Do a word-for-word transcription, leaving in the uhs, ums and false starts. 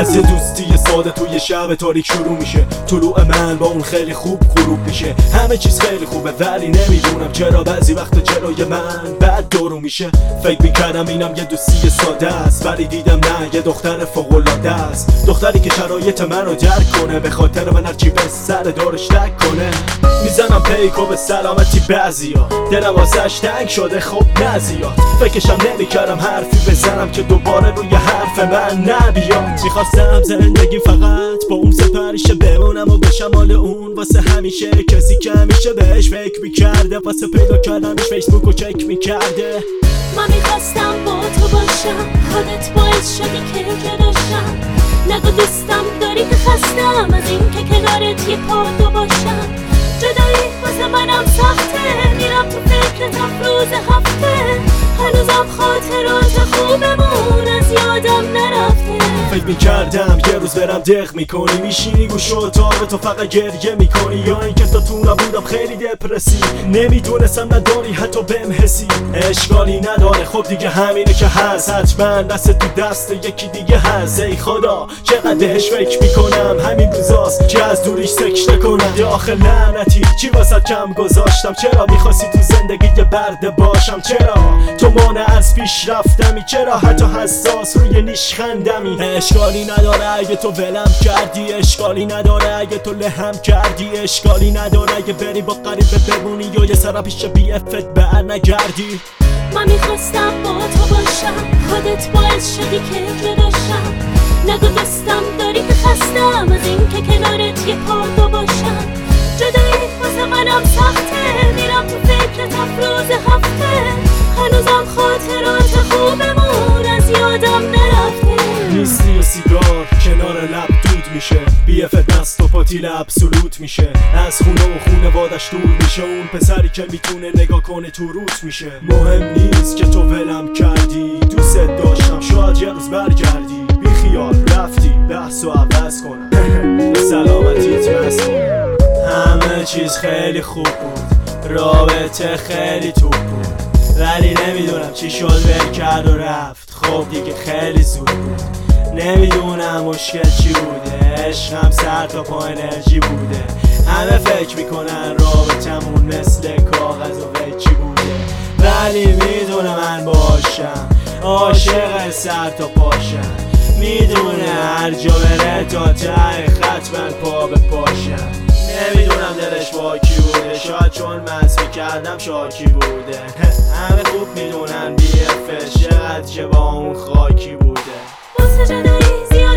از یه دوستی ساده توی شب تاریک شروع میشه. طلوع من با اون خیلی خوب غروب میشه. همه چیز خیلی خوبه ولی نمیدونم چرا بعضی وقتا جلوی من بد دورو میشه. فکر میکردم اینم یه دوستی ساده است ولی دیدم نه، یه دختر فوق‌العاده است. دختری که شرایط منو درک کنه، به خاطر من هرچی به سر دارش تک کنه. میزنم پیکو به سلامتی بعضیا، دلم واسش تنگ شده خب نزیاد. فکرشم نمیکردم حرفی بزنم که دوباره روی حرف من نبیاد. میخواستم زندگی فقط با اون سپریشه بمونم و بشم مال اون واسه همیشه. کسی که همیشه بهش فکر میکرده، واسه پیدا کردنش فیسبوکو چک میکرده. من میخواستم با تو باشم، خودت باعث شدی که جداشم. نگو دوستم داری که خستم از این که کنارت یه پا دو باشم. جدایی واسه منم سخته، میرم تو فکرتم روز هفته. هنوزم خاطرات خوبمون از یادم نرفته. فکر میکردم یه روز برم دق میکنی، میشینی گوش و اتاق تو فقط گریه میکنی. یا اینکه تا تو نبودم خیلی دپرسی، نمیدونستم نداری حتی بهم حسی. اشکالی نداره خب دیگه همینه که هست، حتما دست تو دست یکی دیگه هست. ای خدا چقدر بهش فکر میکنم، همین روزاست که از دوریش سکته کنم. یا آخه لعنتی چی واسه کم گذاشتم؟ چرا میخواستی تو زندگی یه برده باشم؟ چرا تو مانع از پیش رفتمی؟ چرا حتی حساس روی نیشخندمی؟ اشکالی نداره اگه تو ولم کردی، اشکالی نداره اگه تو لهم کردی، اشکالی نداره اگه بری با غریبه بمونی یا یه سر پیش بی افت بر نگردی. من میخواستم با تو باشم، خودت باعث شدی که جداشم. نگو دوستم داری که خستم از این که کنارت یه پا دو باشم. جدایی واسه منم سخته، میرم تو فکرتم روز هفته. هنوزم خاطرات خوبمون از یادم نرفته. نیستی و سیگار کنار لب دود میشه، بی اف دست و پاتیل ابسولوت میشه. از خونه و خونوادش دور میشه، اون پسری که میتونه نگاه کنه تو روت میشه. مهم نیست که تو ولم کردی، دوست داشتم شاید یه روز برگردی. بی خیال رفتی بحث و عوض کنم به سلامتیت مسئول. همه چیز خیلی خوب بود، رابطه خیلی توپ بود، ولی نمیدونم چی شد ول کرد و رفت. خب دیگه خیلی زود بود، نمیدونم مشکل چی بوده. عشقم سر تا پا انرژی بوده. همه فکر میکنن رابطمون مثل کاغذ و قیچی بوده، ولی میدونه من باشم عاشق سر تا پاشم. میدونه هر جا بره تا ته خط من پا به پاشم. نمیدونم دلش با کی بوده، شاید چون مست میکردم شاکی بوده. همه خوب میدونن بی افش چقدر که با اون خاکی بوده. واسه جدایی زیاد